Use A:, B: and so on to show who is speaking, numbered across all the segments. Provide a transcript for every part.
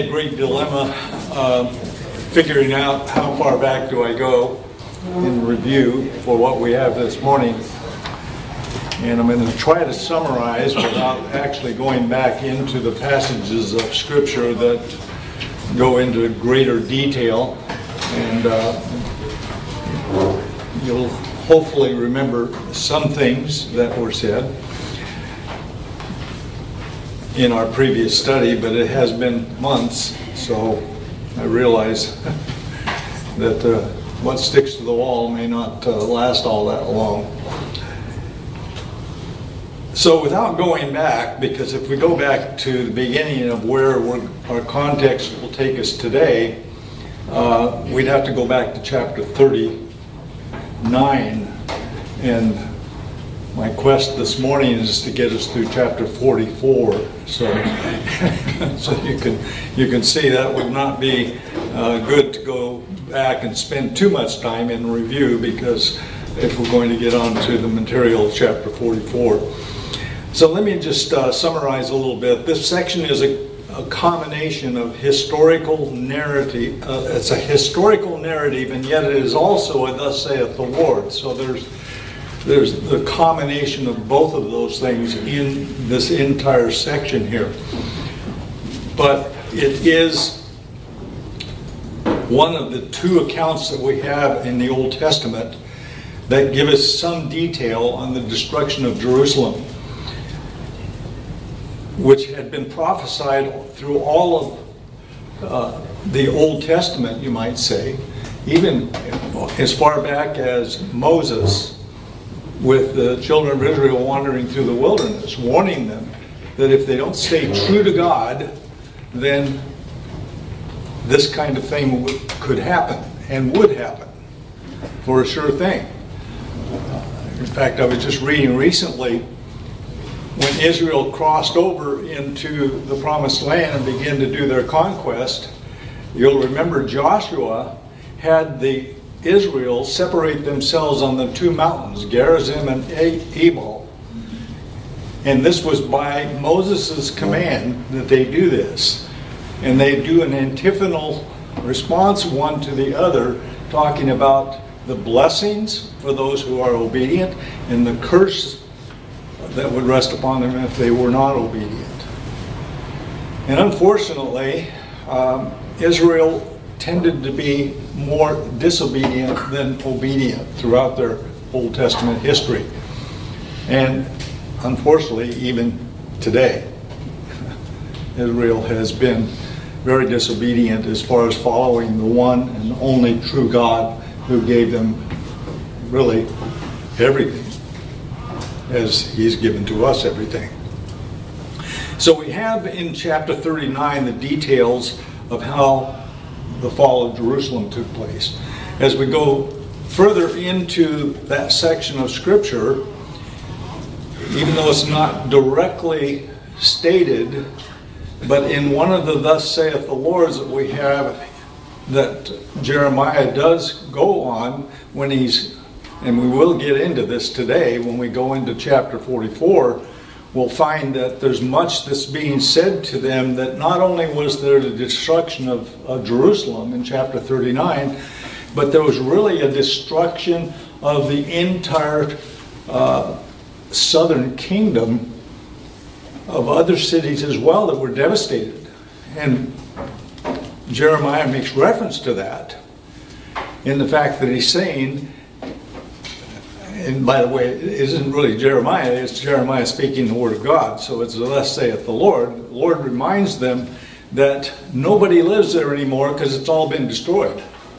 A: a great dilemma figuring out how far back do I go in review for what we have this morning. And I'm going to try to summarize without actually going back into the passages of Scripture that go into greater detail. And you'll hopefully remember some things that were said in our previous study, but it has been months, so I realize that what sticks to the wall may not last all that long. So without going back, because if we go back to the beginning of where our context will take us today, we'd have to go back to chapter 39, and my quest this morning is to get us through chapter 44. So, so you can see that would not be good to go back and spend too much time in review, because if we're going to get on to the material of chapter 44. So let me just summarize a little bit. This section is a combination of historical narrative. It's a historical narrative, and yet it is also a thus saith the Lord. So there's the combination of both of those things in this entire section here. But it is one of the two accounts that we have in the Old Testament that give us some detail on the destruction of Jerusalem, which had been prophesied through all of the Old Testament, you might say, even as far back as Moses, with the children of Israel wandering through the wilderness, warning them that if they don't stay true to God, then this kind of thing could happen, and would happen, for a sure thing. In fact, I was just reading recently, when Israel crossed over into the Promised Land and began to do their conquest, you'll remember Joshua had the Israel separate themselves on the two mountains, Gerizim and Ebal. And this was by Moses' command that they do this. And they do an antiphonal response one to the other, talking about the blessings for those who are obedient and the curse that would rest upon them if they were not obedient. And unfortunately, Israel tended to be more disobedient than obedient throughout their Old Testament history. And unfortunately, even today, Israel has been very disobedient as far as following the one and only true God who gave them really everything, as He's given to us everything. So we have in chapter 39 the details of how the fall of Jerusalem took place. As we go further into that section of Scripture, even though it's not directly stated, but in one of the thus saith the Lords that we have, that Jeremiah does go on when he's, and we will get into this today when we go into chapter 44, we'll find that there's much that's being said to them, that not only was there the destruction of Jerusalem in chapter 39, but there was really a destruction of the entire southern kingdom of other cities as well that were devastated. And Jeremiah makes reference to that in the fact that he's saying, and by the way, it isn't really Jeremiah, it's Jeremiah speaking the Word of God. So it's thus saith the Lord. The Lord reminds them that nobody lives there anymore because it's all been destroyed.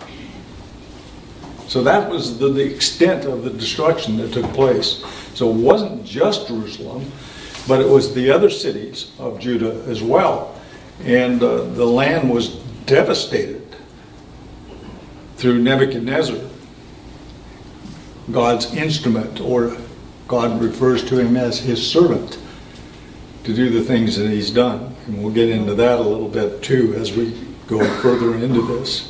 A: So that was the extent of the destruction that took place. So it wasn't just Jerusalem, but it was the other cities of Judah as well. And the land was devastated through Nebuchadnezzar, God's instrument, or God refers to him as His servant, to do the things that He's done. And we'll get into that a little bit too as we go further into this.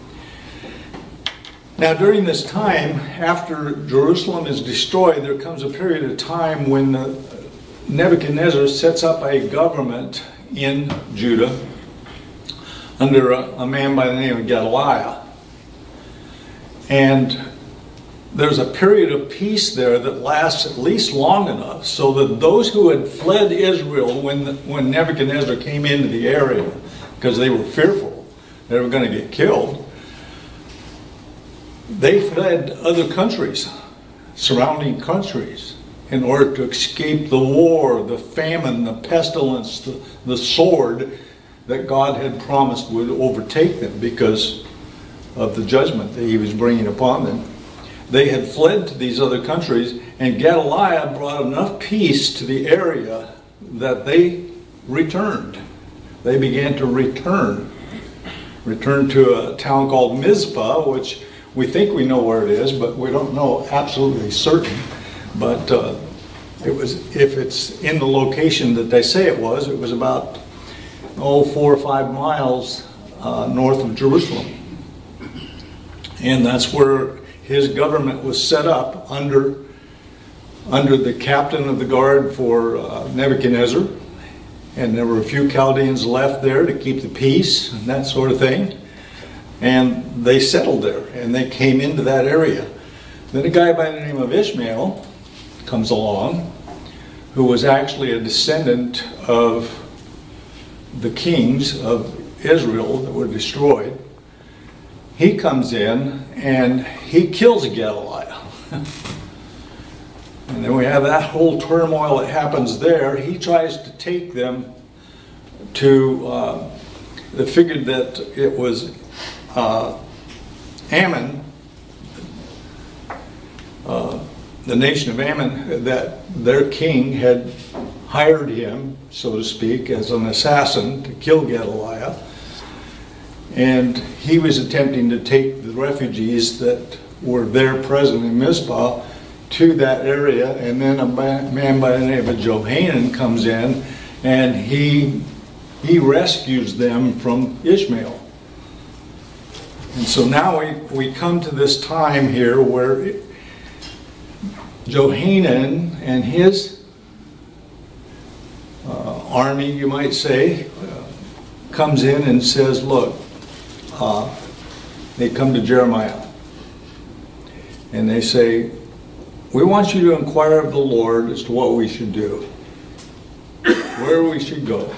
A: Now, during this time, after Jerusalem is destroyed, there comes a period of time when Nebuchadnezzar sets up a government in Judah under a man by the name of Gedaliah. And there's a period of peace there that lasts at least long enough so that those who had fled Israel when Nebuchadnezzar came into the area, because they were fearful they were going to get killed, they fled other countries, surrounding countries, in order to escape the war, the famine, the pestilence, the sword that God had promised would overtake them because of the judgment that he was bringing upon them. They had fled to these other countries, and Gedaliah brought enough peace to the area that they returned. They began to return to a town called Mizpah, which we think we know where it is, but we don't know absolutely certain. But if it's in the location that they say it was about 4 or 5 miles north of Jerusalem. And that's where his government was set up under the captain of the guard for Nebuchadnezzar. And there were a few Chaldeans left there to keep the peace and that sort of thing. And they settled there, and they came into that area. Then a guy by the name of Ishmael comes along, who was actually a descendant of the kings of Israel that were destroyed. He comes in and he kills Gedaliah. And then we have that whole turmoil that happens there. He tries to take them to, they figured that it was Ammon, the nation of Ammon, that their king had hired him, so to speak, as an assassin to kill Gedaliah. And he was attempting to take the refugees that were there present in Mizpah to that area. And then a man by the name of Johanan comes in, and he rescues them from Ishmael. And so now we come to this time here where Johanan and his army, you might say, comes in and says, look, they come to Jeremiah and they say, we want you to inquire of the Lord as to what we should do, where we should go.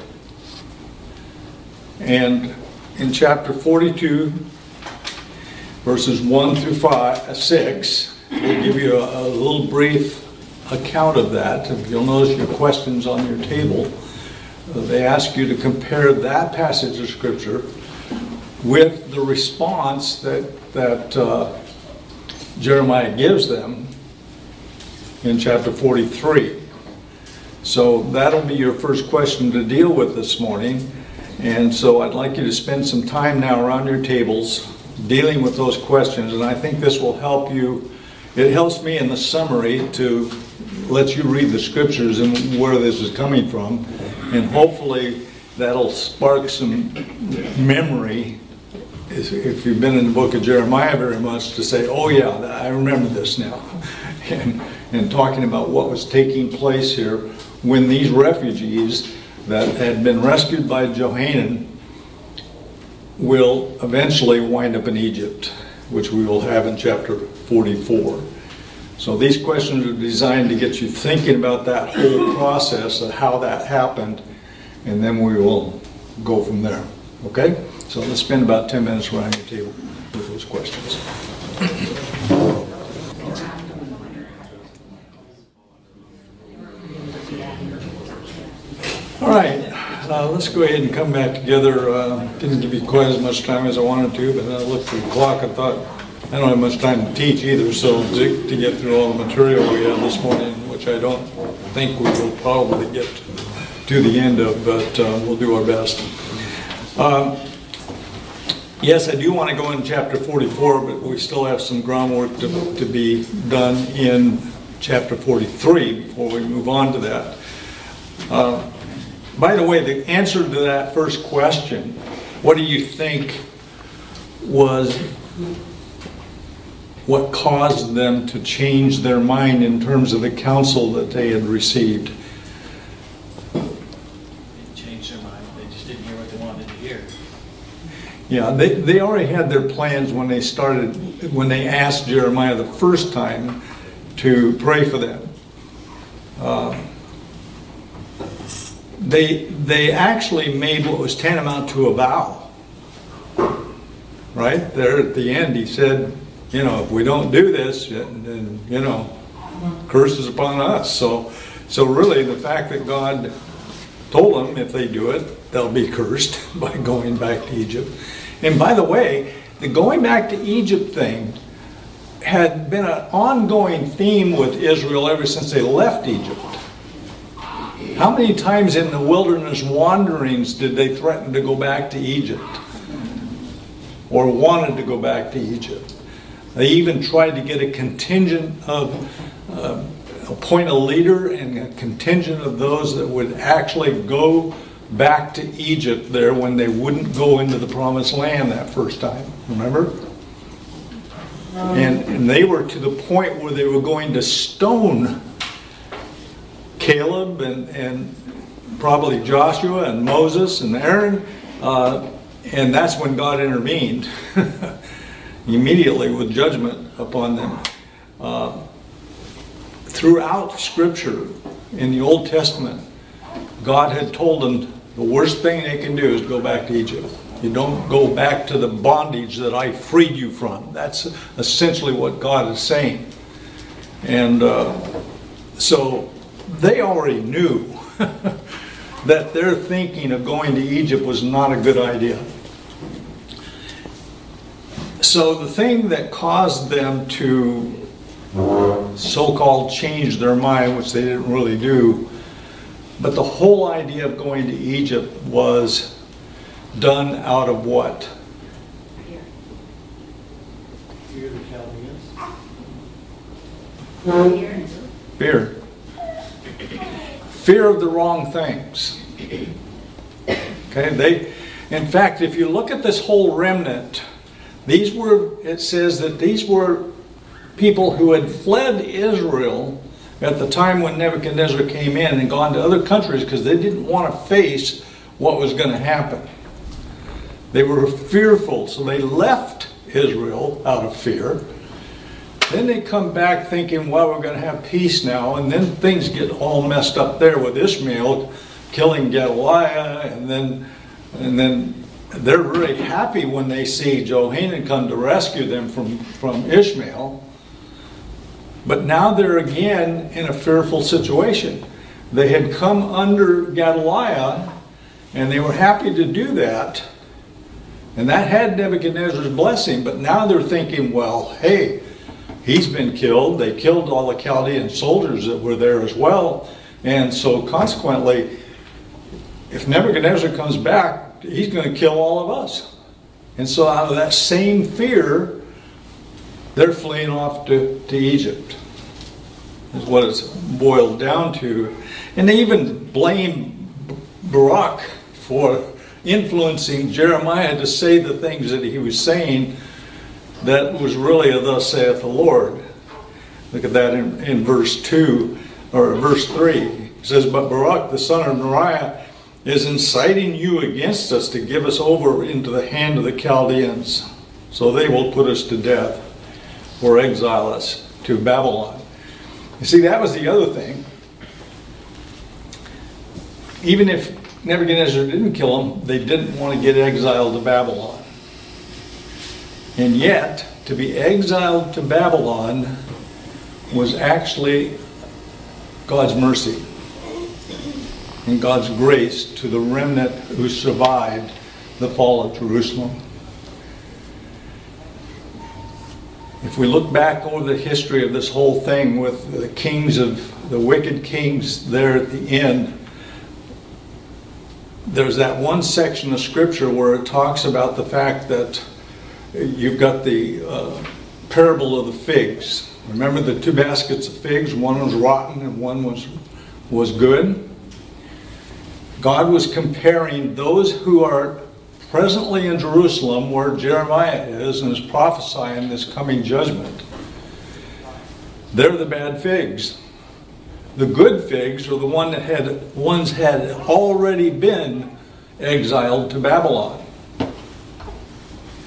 A: And in chapter 42, verses 1 through 6, we'll give you a little brief account of that. If you'll notice your questions on your table, they ask you to compare that passage of Scripture with the response that Jeremiah gives them in chapter 43. So that'll be your first question to deal with this morning. And so I'd like you to spend some time now around your tables dealing with those questions. And I think this will help you. It helps me in the summary to let you read the Scriptures and where this is coming from. And hopefully that'll spark some memory, if you've been in the book of Jeremiah very much, to say, oh yeah, I remember this now. And talking about what was taking place here when these refugees that had been rescued by Johanan will eventually wind up in Egypt, which we will have in chapter 44. So these questions are designed to get you thinking about that whole process of how that happened, and then we will go from there. Okay? So let's spend about 10 minutes around your table with those questions. All right, let's go ahead and come back together. Didn't give you quite as much time as I wanted to, but I looked at the clock and thought, I don't have much time to teach either, so to get through all the material we have this morning, which I don't think we will probably get to the end of, but we'll do our best. Yes, I do want to go in chapter 44, but we still have some groundwork to be done in chapter 43 before we move on to that. By the way, the answer to that first question, what do you think was what caused them to change their mind in terms of the counsel that they had received?
B: They changed their mind. They just didn't hear what they wanted to hear.
A: Yeah, they already had their plans when they asked Jeremiah the first time to pray for them. They actually made what was tantamount to a vow. Right there at the end, he said, if we don't do this, then curse is upon us. So really, the fact that God told them if they do it, they'll be cursed by going back to Egypt. And by the way, the going back to Egypt thing had been an ongoing theme with Israel ever since they left Egypt. How many times in the wilderness wanderings did they threaten to go back to Egypt? Or wanted to go back to Egypt? They even tried to get a contingent of, appoint a leader and a contingent of those that would actually go back to Egypt there when they wouldn't go into the promised land that first time. Remember? And they were to the point where they were going to stone Caleb and probably Joshua and Moses and Aaron. And that's when God intervened immediately with judgment upon them. Throughout Scripture in the Old Testament, God had told them the worst thing they can do is go back to Egypt. You don't go back to the bondage that I freed you from. That's essentially what God is saying. And so they already knew that their thinking of going to Egypt was not a good idea. So the thing that caused them to so-called change their mind, which they didn't really do, but the whole idea of going to Egypt was done out of what?
B: Fear of the Chaldeans.
A: Fear. Fear of the wrong things. Okay, in fact, if you look at this whole remnant, it says that these were people who had fled Israel at the time when Nebuchadnezzar came in and gone to other countries because they didn't want to face what was going to happen. They were fearful, so they left Israel out of fear. Then they come back thinking, well, we're going to have peace now, and then things get all messed up there with Ishmael killing Gedaliah, and then they're very happy when they see Johanan come to rescue them from Ishmael. But now they're again in a fearful situation. They had come under Gedaliah, and they were happy to do that. And that had Nebuchadnezzar's blessing, but now they're thinking, well, hey, he's been killed. They killed all the Chaldean soldiers that were there as well. And so consequently, if Nebuchadnezzar comes back, he's going to kill all of us. And so out of that same fear, they're fleeing off to Egypt, is what it's boiled down to. And they even blame Baruch for influencing Jeremiah to say the things that he was saying that was really a thus saith the Lord. Look at that in verse 2, or verse 3. It says, but Baruch, the son of Neriah, is inciting you against us to give us over into the hand of the Chaldeans. So they will put us to death or exile us to Babylon. You see, that was the other thing. Even if Nebuchadnezzar didn't kill them, they didn't want to get exiled to Babylon. And yet, to be exiled to Babylon was actually God's mercy and God's grace to the remnant who survived the fall of Jerusalem. If we look back over the history of this whole thing with the wicked kings there at the end, there's that one section of scripture where it talks about the fact that you've got the parable of the figs. Remember the two baskets of figs? One was rotten and one was good. God was comparing those who are presently in Jerusalem, where Jeremiah is, and is prophesying this coming judgment. They're the bad figs. The good figs are the ones had already been exiled to Babylon.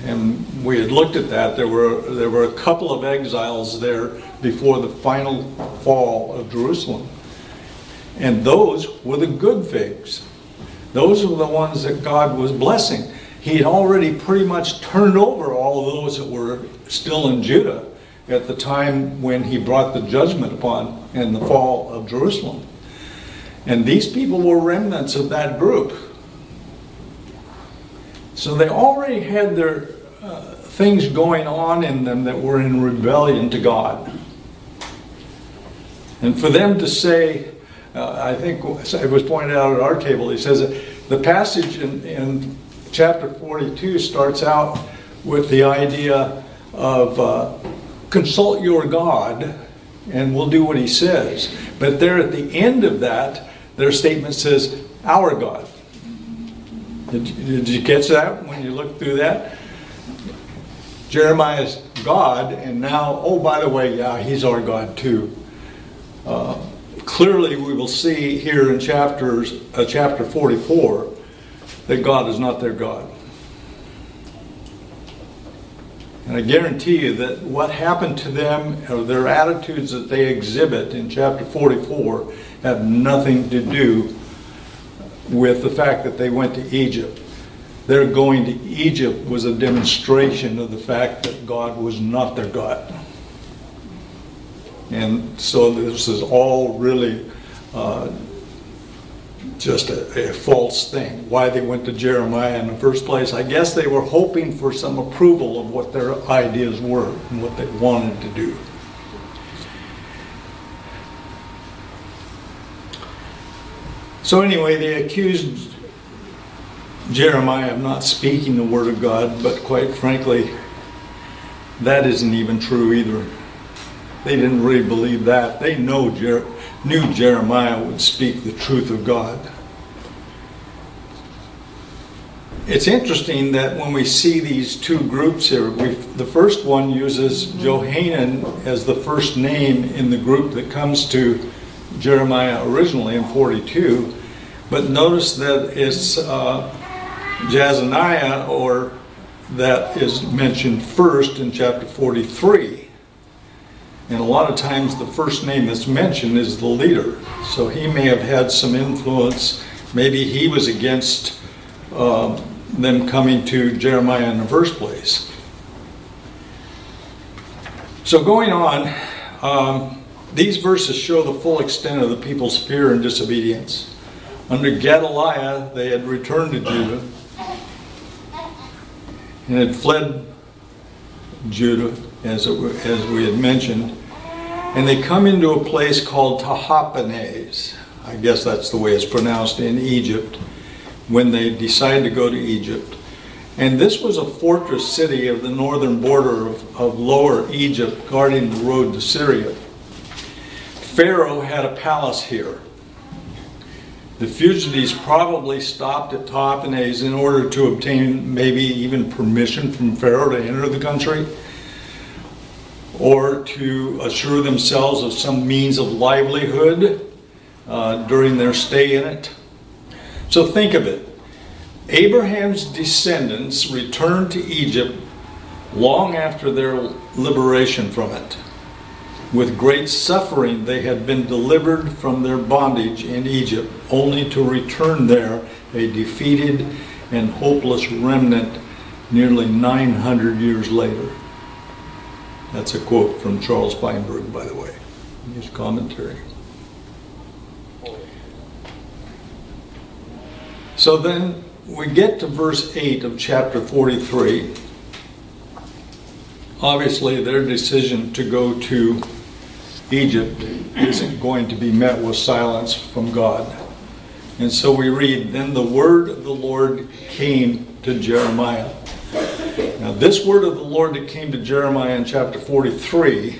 A: And we had looked at that. There were a couple of exiles there before the final fall of Jerusalem. And those were the good figs. Those were the ones that God was blessing. He had already pretty much turned over all of those that were still in Judah at the time when he brought the judgment upon and the fall of Jerusalem. And these people were remnants of that group. So they already had their things going on in them that were in rebellion to God. And for them to say, I think it was pointed out at our table, he says that the passage in chapter 42 starts out with the idea of consult your God and we'll do what he says. But there at the end of that, their statement says, our God. Did you catch that when you looked through that? Jeremiah's God, and now, oh, by the way, yeah, he's our God too. Clearly, we will see here in chapter 44 that God is not their God. And I guarantee you that what happened to them, or their attitudes that they exhibit in chapter 44, have nothing to do with the fact that they went to Egypt. Their going to Egypt was a demonstration of the fact that God was not their God. And so this is all really just a false thing. Why they went to Jeremiah in the first place, I guess they were hoping for some approval of what their ideas were and what they wanted to do. So anyway, they accused Jeremiah of not speaking the word of God, but quite frankly, that isn't even true either. They didn't really believe that. They knew Jeremiah would speak the truth of God. It's interesting that when we see these two groups here, the first one uses Johanan as the first name in the group that comes to Jeremiah originally in 42, but notice that it's Jazaniah, or that is mentioned first in chapter 43. And a lot of times the first name that's mentioned is the leader. So he may have had some influence. Maybe he was against them coming to Jeremiah in the first place. So going on, these verses show the full extent of the people's fear and disobedience. Under Gedaliah, they had returned to Judah and had fled Judah, as we had mentioned. And they come into a place called Tahpanhes. I guess that's the way it's pronounced, in Egypt, when they decided to go to Egypt. And this was a fortress city of the northern border of Lower Egypt, guarding the road to Syria. Pharaoh had a palace here. The fugitives probably stopped at Tahpanhes in order to obtain maybe even permission from Pharaoh to enter the country, or to assure themselves of some means of livelihood during their stay in it. So think of it. Abraham's descendants returned to Egypt long after their liberation from it. With great suffering, they had been delivered from their bondage in Egypt, only to return there a defeated and hopeless remnant nearly 900 years later. That's a quote from Charles Feinberg, by the way, in his commentary. So then we get to verse 8 of chapter 43. Obviously, their decision to go to Egypt isn't going to be met with silence from God. And so we read, "Then the word of the Lord came to Jeremiah." Now, this word of the Lord that came to Jeremiah in chapter 43,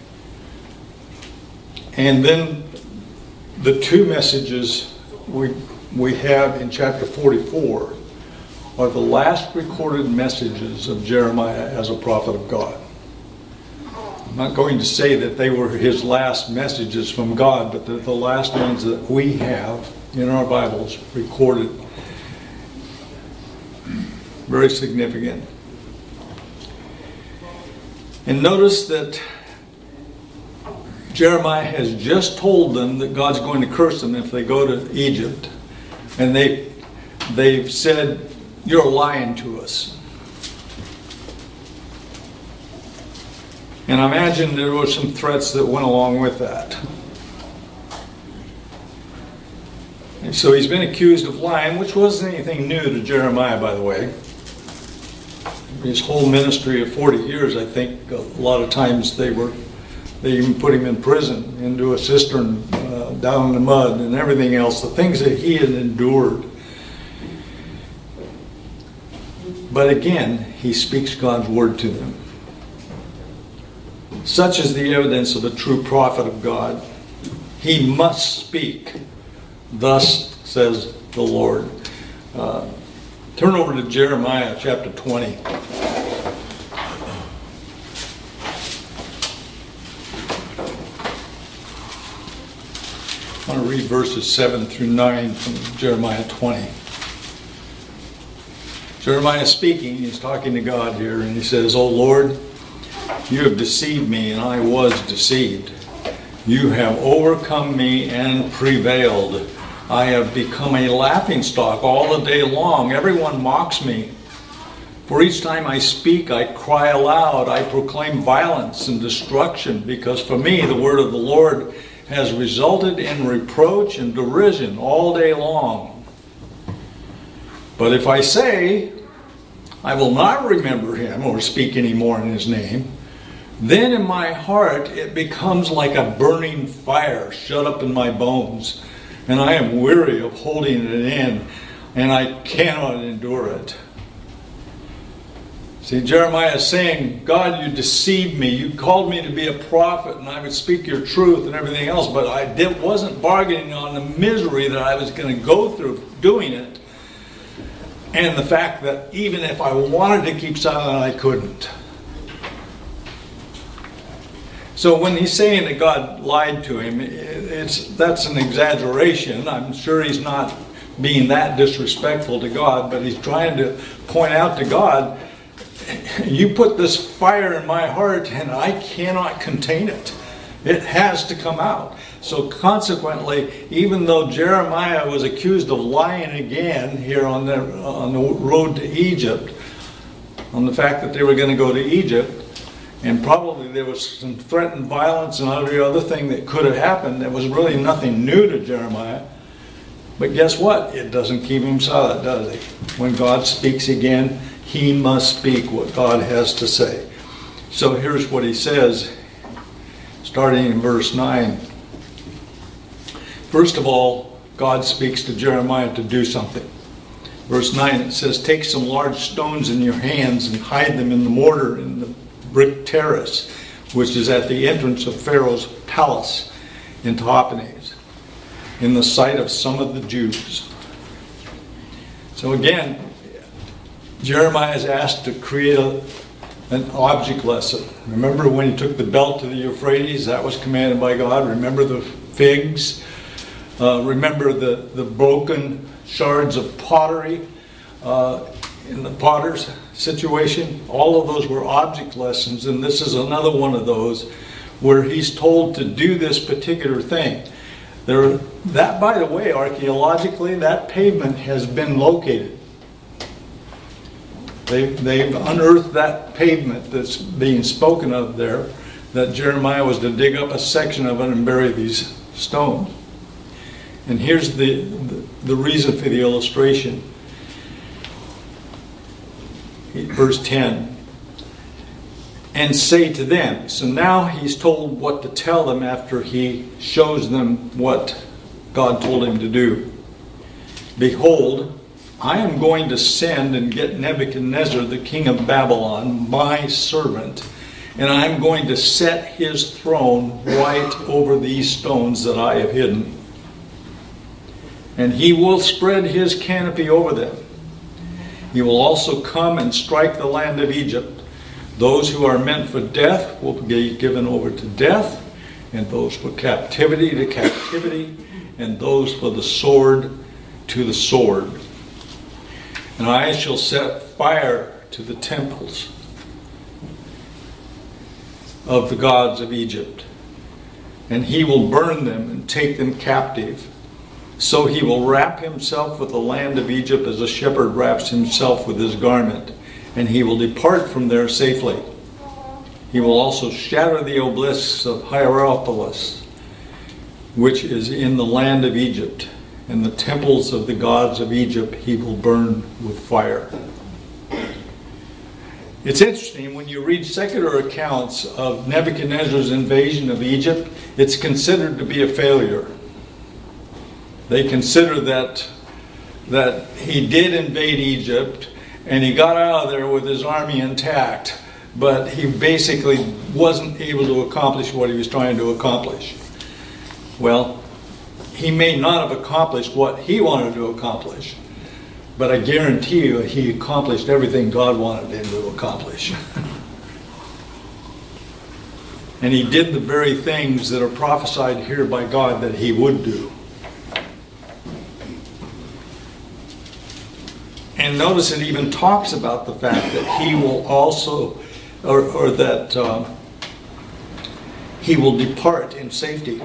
A: and then the two messages we have in chapter 44 are the last recorded messages of Jeremiah as a prophet of God. I'm not going to say that they were his last messages from God, but they're the last ones that we have in our Bibles recorded. Very significant. And notice that Jeremiah has just told them that God's going to curse them if they go to Egypt. And they've said, "You're lying to us." And I imagine there were some threats that went along with that. And so he's been accused of lying, which wasn't anything new to Jeremiah, by the way. His whole ministry of 40 years, I think, a lot of times they even put him in prison, into a cistern, down in the mud and everything else, the things that he had endured. But again, he speaks God's word to them. Such is the evidence of a true prophet of God. He must speak. Thus says the Lord. Turn over to Jeremiah chapter 20. I want to read verses 7 through 9 from Jeremiah 20. Jeremiah speaking, he's talking to God here, and he says, "O Lord, you have deceived me, and I was deceived. You have overcome me and prevailed. I have become a laughingstock all the day long. Everyone mocks me. For each time I speak, I cry aloud. I proclaim violence and destruction, because for me the word of the Lord has resulted in reproach and derision all day long. But if I say, I will not remember him or speak any more in his name, then in my heart it becomes like a burning fire shut up in my bones, and I am weary of holding it in, and I cannot endure it." See, Jeremiah is saying, God, you deceived me. You called me to be a prophet, and I would speak your truth and everything else, but I wasn't bargaining on the misery that I was going to go through doing it, and the fact that even if I wanted to keep silent, I couldn't. So when he's saying that God lied to him, that's an exaggeration. I'm sure he's not being that disrespectful to God, but he's trying to point out to God, you put this fire in my heart and I cannot contain it. It has to come out. So consequently, even though Jeremiah was accused of lying again here on the road to Egypt, on the fact that they were going to go to Egypt, and probably there was some threatened violence and every other thing that could have happened, that was really nothing new to Jeremiah. But guess what? It doesn't keep him silent, does it? When God speaks again, he must speak what God has to say. So here's what he says, starting in verse 9. First of all, God speaks to Jeremiah to do something. Verse 9, it says, "Take some large stones in your hands and hide them in the mortar in the brick terrace, which is at the entrance of Pharaoh's palace in Tahpanhes, in the sight of some of the Jews." So again, Jeremiah is asked to create an object lesson. Remember when he took the belt to the Euphrates? That was commanded by God. Remember the figs? Remember the broken shards of pottery in the potter's situation? All of those were object lessons, and this is another one of those where he's told to do this particular thing. That, by the way, archaeologically, that pavement has been located. They've unearthed that pavement that's being spoken of there, that Jeremiah was to dig up a section of it and bury these stones. And here's the reason for the illustration. Verse 10. "And say to them," so now he's told what to tell them after he shows them what God told him to do. "Behold, I am going to send and get Nebuchadnezzar, the king of Babylon, my servant, and I am going to set his throne right over these stones that I have hidden. And he will spread his canopy over them. He will also come and strike the land of Egypt. Those who are meant for death will be given over to death, and those for captivity to captivity, and those for the sword to the sword. And I shall set fire to the temples of the gods of Egypt, and he will burn them and take them captive. So he will wrap himself with the land of Egypt as a shepherd wraps himself with his garment, and he will depart from there safely. He will also shatter the obelisks of Hierapolis, which is in the land of Egypt, and the temples of the gods of Egypt he will burn with fire. It's interesting, when you read secular accounts of Nebuchadnezzar's invasion of Egypt, it's considered to be a failure. They consider that he did invade Egypt, and he got out of there with his army intact, but he basically wasn't able to accomplish what he was trying to accomplish. Well, he may not have accomplished what he wanted to accomplish, but I guarantee you he accomplished everything God wanted him to accomplish. And he did the very things that are prophesied here by God that he would do. And notice it even talks about the fact that he will also, or that he will depart in safety.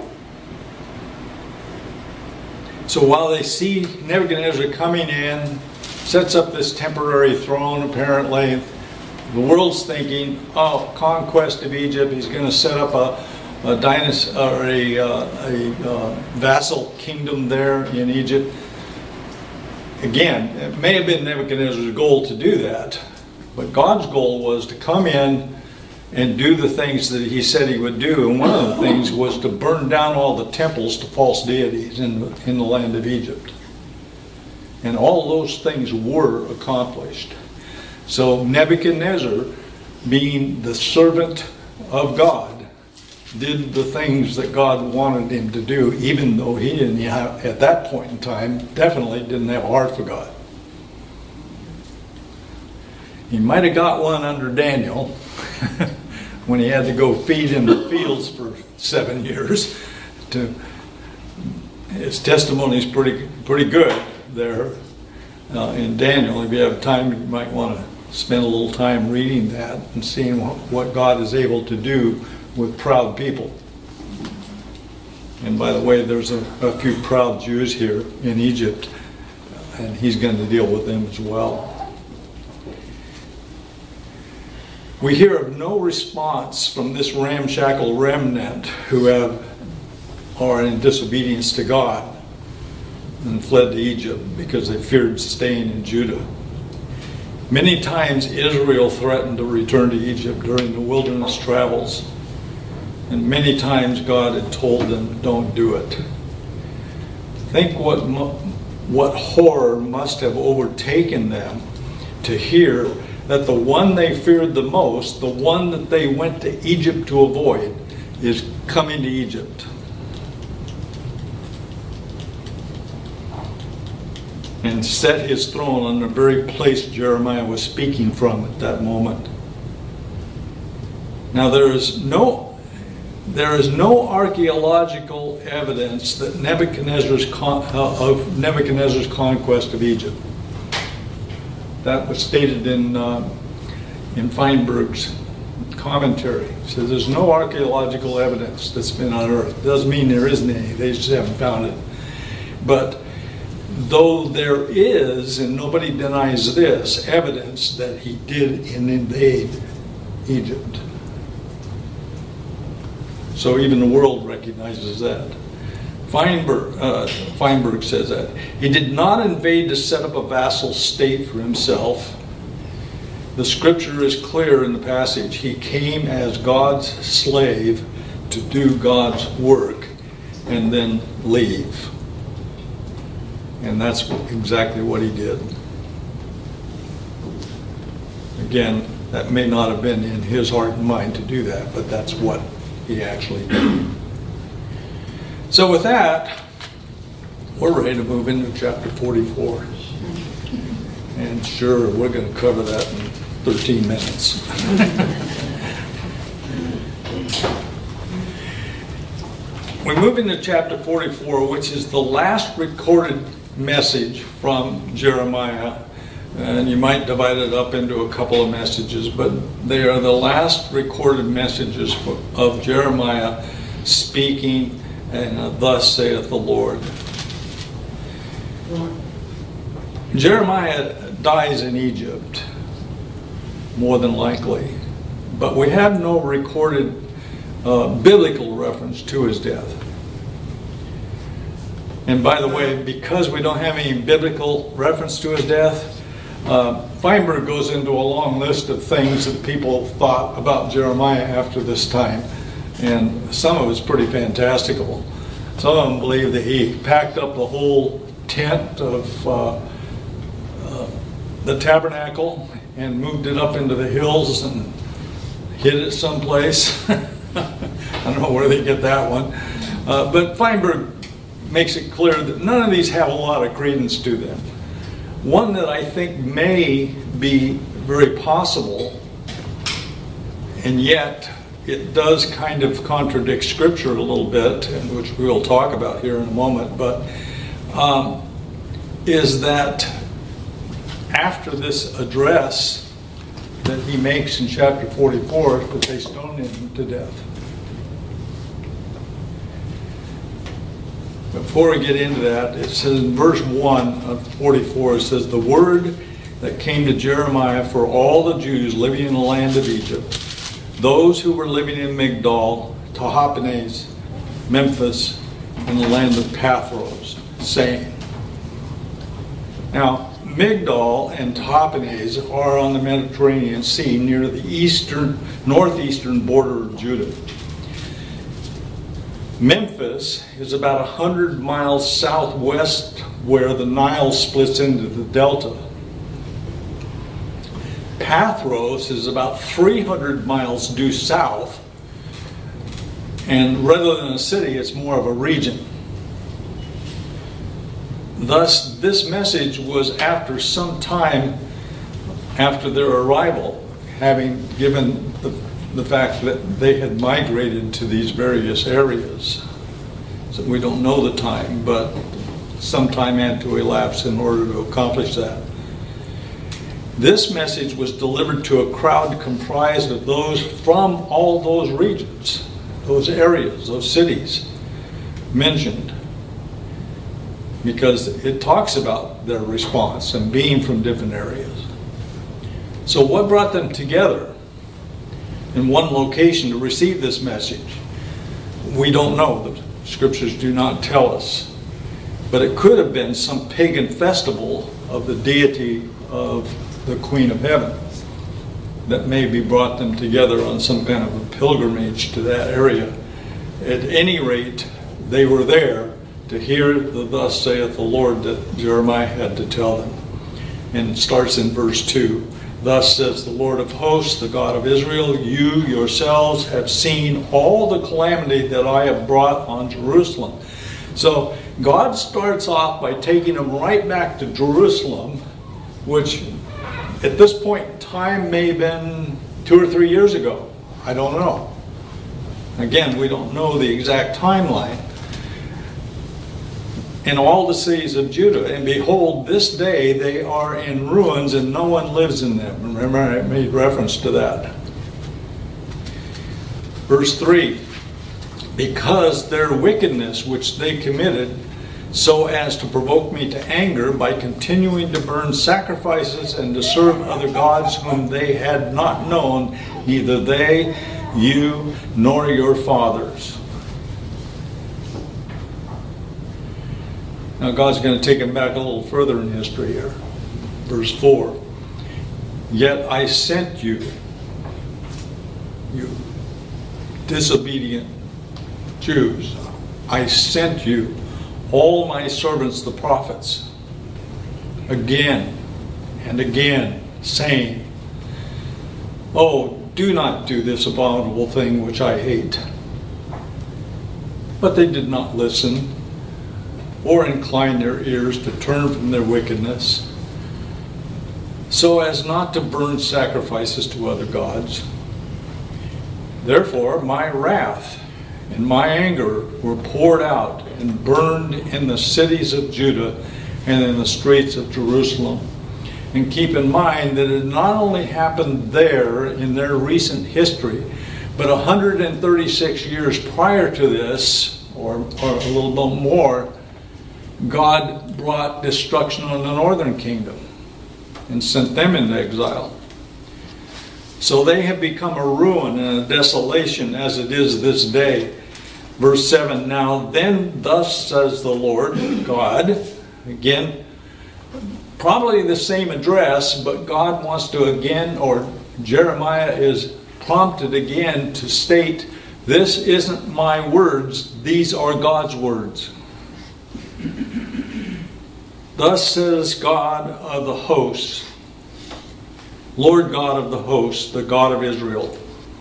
A: So while they see Nebuchadnezzar coming in, sets up this temporary throne apparently, the world's thinking, oh, conquest of Egypt, he's going to set up a dynasty or a vassal kingdom there in Egypt. Again, it may have been Nebuchadnezzar's goal to do that, but God's goal was to come in and do the things that he said he would do. And one of the things was to burn down all the temples to false deities in the land of Egypt. And all those things were accomplished. So Nebuchadnezzar, being the servant of God, did the things that God wanted him to do, even though he didn't have, at that point in time, definitely didn't have a heart for God. He might have got one under Daniel when he had to go feed in the fields for 7 years. His testimony is pretty good there in Daniel. If you have time, you might want to spend a little time reading that and seeing what God is able to do with proud people. And by the way, there's a few proud Jews here in Egypt, and he's going to deal with them as well. We hear of no response from this ramshackle remnant who are in disobedience to God and fled to Egypt because they feared staying in Judah. Many times Israel threatened to return to Egypt during the wilderness travels, and many times God had told them, don't do it. Think what horror must have overtaken them to hear that the one they feared the most, the one that they went to Egypt to avoid, is coming to Egypt. And set his throne on the very place Jeremiah was speaking from at that moment. Now there is no archaeological evidence that Nebuchadnezzar's conquest of Egypt. That was stated in Feinberg's commentary. It says there's no archaeological evidence that's been unearthed. Doesn't mean there isn't any. They just haven't found it. But though there is, and nobody denies this, evidence that he did invade Egypt. So even the world recognizes that. Feinberg says that. He did not invade to set up a vassal state for himself. The scripture is clear in the passage. He came as God's slave to do God's work and then leave. And that's exactly what he did. Again, that may not have been in his heart and mind to do that, but that's what he actually did. So with that, we're ready to move into chapter 44. And sure, we're going to cover that in 13 minutes. We move into chapter 44, which is the last recorded message from Jeremiah And you might divide it up into a couple of messages, but they are the last recorded messages of Jeremiah speaking, and thus saith the Lord. Jeremiah dies in Egypt, more than likely, but we have no recorded biblical reference to his death. And by the way, because we don't have any biblical reference to his death, Feinberg goes into a long list of things that people thought about Jeremiah after this time, and some of it's pretty fantastical. Some of them believe that he packed up the whole tent of the tabernacle and moved it up into the hills and hid it someplace. I don't know where they get that one. But Feinberg makes it clear that none of these have a lot of credence to them. One that I think may be very possible, and yet it does kind of contradict Scripture a little bit, and which we'll talk about here in a moment, but is that after this address that he makes in chapter 44, that they stoned him to death. Before we get into that, it says in verse 1 of 44, it says, the word that came to Jeremiah for all the Jews living in the land of Egypt, those who were living in Migdol, Tahpanhes, Memphis, and the land of Pathros, saying. Now, Migdol and Tahpanhes are on the Mediterranean Sea near the northeastern border of Judah. Memphis is about 100 miles southwest where the Nile splits into the delta. Pathros is about 300 miles due south, and rather than a city, it's more of a region. Thus, this message was after some time after their arrival, having given the fact that they had migrated to these various areas. So we don't know the time, but some time had to elapse in order to accomplish that. This message was delivered to a crowd comprised of those from all those regions, those areas, those cities mentioned, because it talks about their response and being from different areas. So what brought them together in one location to receive this message? We don't know. The scriptures do not tell us. But it could have been some pagan festival of the deity of the Queen of Heaven that maybe brought them together on some kind of a pilgrimage to that area. At any rate, they were there to hear the thus saith the Lord that Jeremiah had to tell them. And it starts in verse 2. Thus says the Lord of hosts, the God of Israel, you yourselves have seen all the calamity that I have brought on Jerusalem. So God starts off by taking them right back to Jerusalem, which at this point in time may have been 2 or 3 years ago. I don't know. Again, we don't know the exact timeline. In all the cities of Judah, and behold, this day they are in ruins and no one lives in them. Remember, I made reference to that. Verse 3, because their wickedness which they committed, so as to provoke me to anger by continuing to burn sacrifices and to serve other gods whom they had not known, neither they, you, nor your fathers. Now God's going to take him back a little further in history here. Verse 4. Yet I sent you, you disobedient Jews, I sent you all my servants the prophets, again and again, saying, oh, do not do this abominable thing which I hate. But they did not listen or incline their ears to turn from their wickedness, so as not to burn sacrifices to other gods. Therefore my wrath and my anger were poured out and burned in the cities of Judah and in the streets of Jerusalem. And keep in mind that it not only happened there in their recent history, but 136 years prior to this, or a little bit more, God brought destruction on the northern kingdom and sent them into exile. So they have become a ruin and a desolation as it is this day. Verse 7, now then thus says the Lord God, again, probably the same address, but God wants to again, or Jeremiah is prompted again to state, this isn't my words, these are God's words. Thus says God of the hosts, Lord God of the hosts, the God of Israel.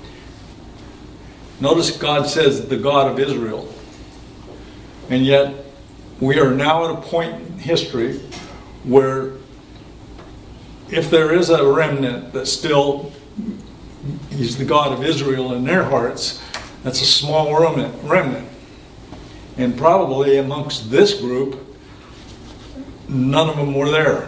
A: Notice God says the God of Israel. And yet we are now at a point in history where if there is a remnant that still He's the God of Israel in their hearts, that's a small remnant. And probably amongst this group, none of them were there.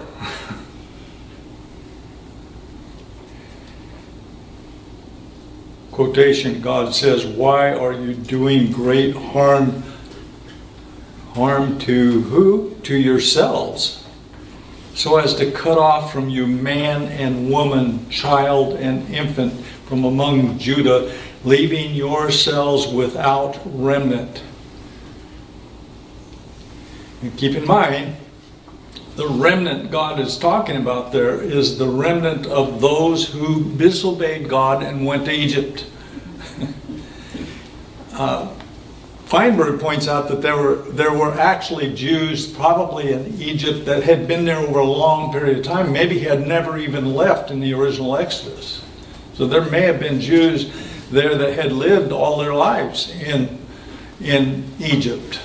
A: Quotation, God says, why are you doing great harm? Harm to who? To yourselves. So as to cut off from you man and woman, child and infant from among Judah, leaving yourselves without remnant. And keep in mind, the remnant God is talking about there is the remnant of those who disobeyed God and went to Egypt. Feinberg points out that there were actually Jews probably in Egypt that had been there over a long period of time, maybe had never even left in the original Exodus. So there may have been Jews there that had lived all their lives in Egypt.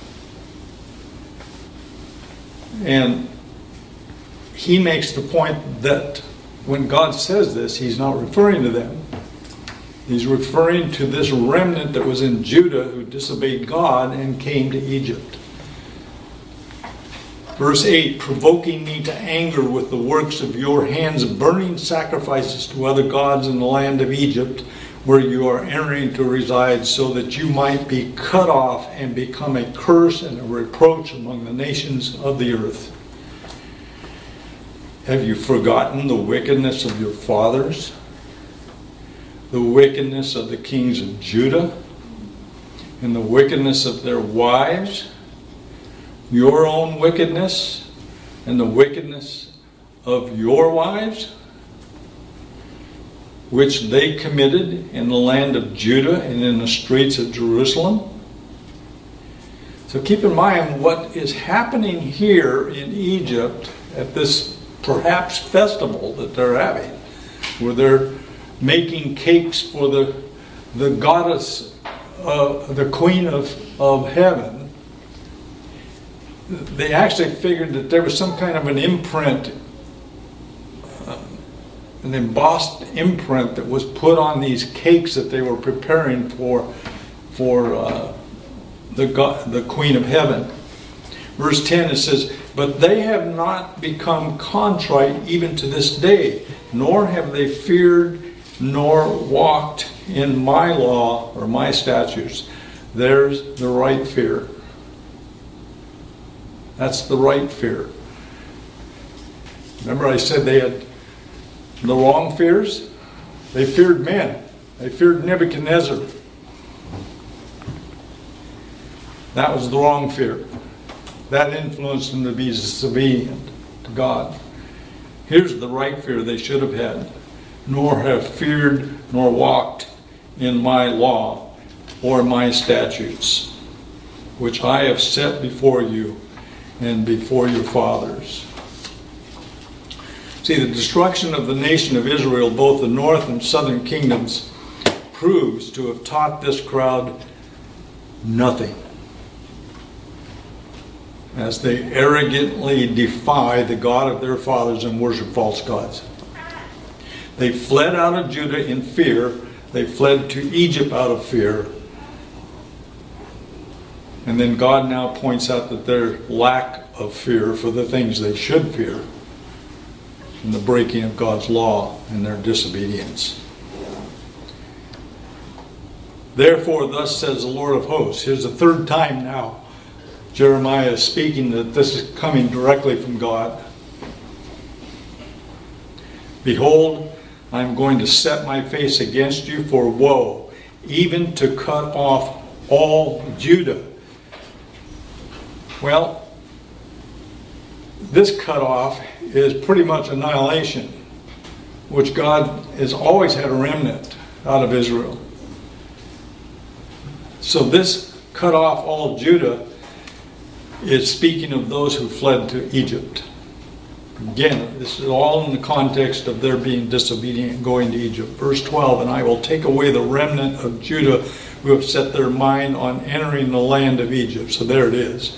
A: And he makes the point that when God says this, he's not referring to them. He's referring to this remnant that was in Judah who disobeyed God and came to Egypt. Verse 8, provoking me to anger with the works of your hands, burning sacrifices to other gods in the land of Egypt, where you are entering to reside, so that you might be cut off and become a curse and a reproach among the nations of the earth. Have you forgotten the wickedness of your fathers? The wickedness of the kings of Judah? And the wickedness of their wives? Your own wickedness? And the wickedness of your wives? Which they committed in the land of Judah and in the streets of Jerusalem? So keep in mind what is happening here in Egypt at this perhaps festival that they're having, where they're making cakes for the goddess, the queen of heaven. They actually figured that there was some kind of an imprint, an embossed imprint that was put on these cakes that they were preparing for the queen of heaven. Verse 10, it says, but they have not become contrite even to this day, nor have they feared nor walked in my law or my statutes. There's the right fear. That's the right fear. Remember I said they had the wrong fears? They feared men. They feared Nebuchadnezzar. That was the wrong fear. That influenced them to be disobedient to God. Here's the right fear they should have had. Nor have feared nor walked in my law or my statutes, which I have set before you and before your fathers. See, the destruction of the nation of Israel, both the north and southern kingdoms, proves to have taught this crowd nothing, as they arrogantly defy the God of their fathers and worship false gods. They fled out of Judah in fear. They fled to Egypt out of fear. And then God now points out that their lack of fear for the things they should fear and the breaking of God's law and their disobedience. Therefore, thus says the Lord of hosts. Here's the third time now Jeremiah is speaking that this is coming directly from God. Behold, I am going to set my face against you for woe, even to cut off all Judah. Well, this cutoff is pretty much annihilation, which God has always had a remnant out of Israel. So this cut off all Judah is speaking of those who fled to Egypt. Again, this is all in the context of their being disobedient and going to Egypt. Verse 12, and I will take away the remnant of Judah who have set their mind on entering the land of Egypt. So there it is,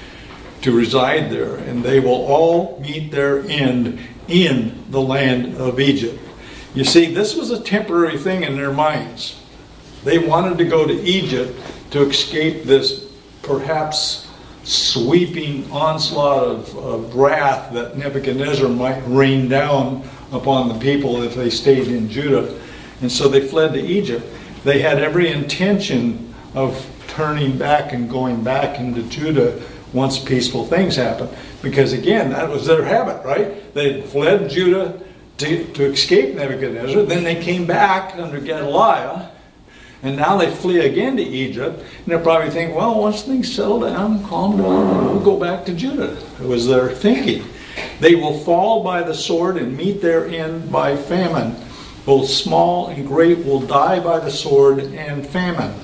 A: to reside there. And they will all meet their end in the land of Egypt. You see, this was a temporary thing in their minds. They wanted to go to Egypt to escape this perhaps sweeping onslaught of wrath that Nebuchadnezzar might rain down upon the people if they stayed in Judah. And so they fled to Egypt. They had every intention of turning back and going back into Judah once peaceful things happened. Because again, that was their habit, right? They had fled Judah to escape Nebuchadnezzar. Then they came back under Gedaliah. And now they flee again to Egypt. And they'll probably think, well, once things settle down, calm down, we'll go back to Judah. It was their thinking. They will fall by the sword and meet their end by famine. Both small and great will die by the sword and famine.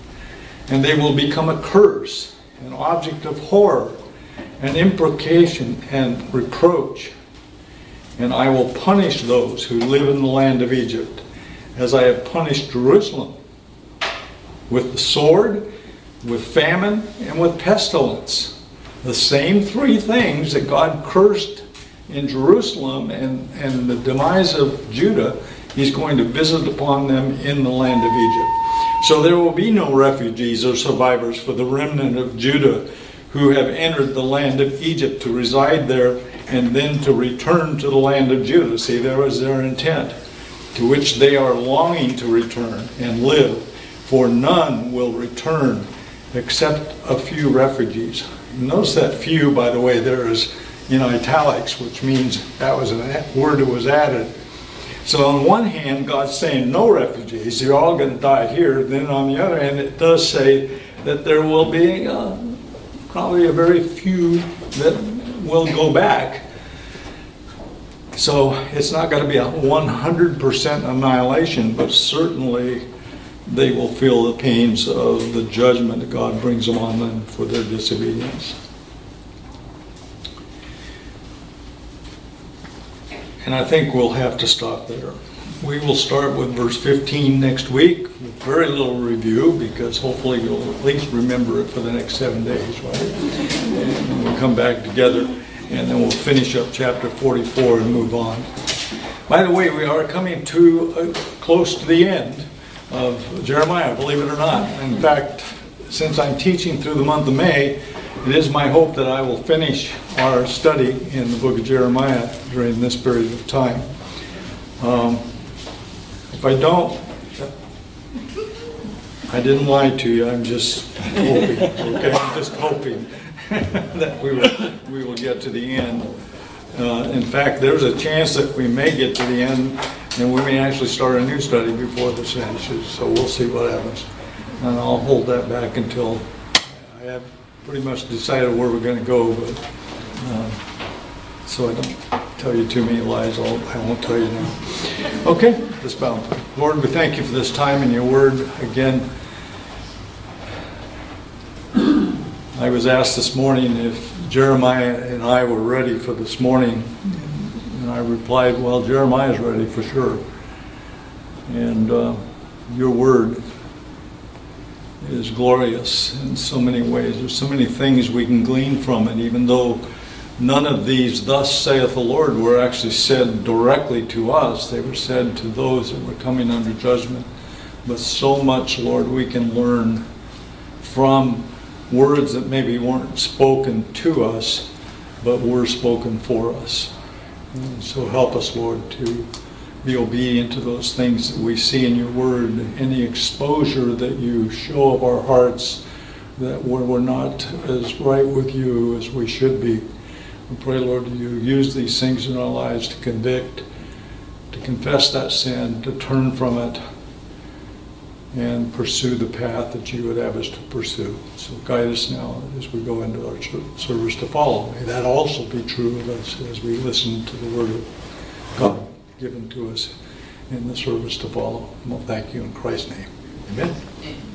A: And they will become a curse, an object of horror, an imprecation and reproach. And I will punish those who live in the land of Egypt, as I have punished Jerusalem, with the sword, with famine, and with pestilence. The same three things that God cursed in Jerusalem and the demise of Judah, He's going to visit upon them in the land of Egypt. So there will be no refugees or survivors for the remnant of Judah who have entered the land of Egypt to reside there and then to return to the land of Judah. See, there was their intent, to which they are longing to return and live. For none will return except a few refugees. Notice that few, by the way, there is in italics, which means that was a word that was added. So on one hand, God's saying no refugees, you're all going to die here. Then on the other hand, it does say that there will be probably a very few that will go back. So it's not going to be a 100% annihilation, but certainly they will feel the pains of the judgment that God brings upon them for their disobedience. And I think we'll have to stop there. We will start with verse 15 next week, with very little review, because hopefully you'll at least remember it for the next 7 days, right? And we'll come back together, and then we'll finish up chapter 44 and move on. By the way, we are coming to close to the end of Jeremiah, believe it or not. In fact, since I'm teaching through the month of May, it is my hope that I will finish our study in the book of Jeremiah during this period of time. If I don't, I didn't lie to you. I'm just hoping. Okay, I'm just hoping that we will get to the end. In fact, there's a chance that we may get to the end, and we may actually start a new study before this finishes. So we'll see what happens, and I'll hold that back until I have pretty much decided where we're going to go. But so I don't tell you too many lies. I won't tell you now. Okay, let's bow. Lord, we thank you for this time in your word. Again, I was asked this morning if Jeremiah and I were ready for this morning. And I replied, well, Jeremiah's ready for sure. And your word is glorious in so many ways. There's so many things we can glean from it, even though none of these, thus saith the Lord, were actually said directly to us. They were said to those that were coming under judgment. But so much, Lord, we can learn from words that maybe weren't spoken to us, but were spoken for us. And so help us, Lord, to be obedient to those things that we see in your word, any exposure that you show of our hearts that we're not as right with you as we should be. We pray, Lord, you use these things in our lives to convict, to confess that sin, to turn from it, and pursue the path that you would have us to pursue. So guide us now as we go into our service to follow. May that also be true of us as we listen to the word of God given to us in the service to follow. And we'll thank you in Christ's name. Amen.
B: Amen.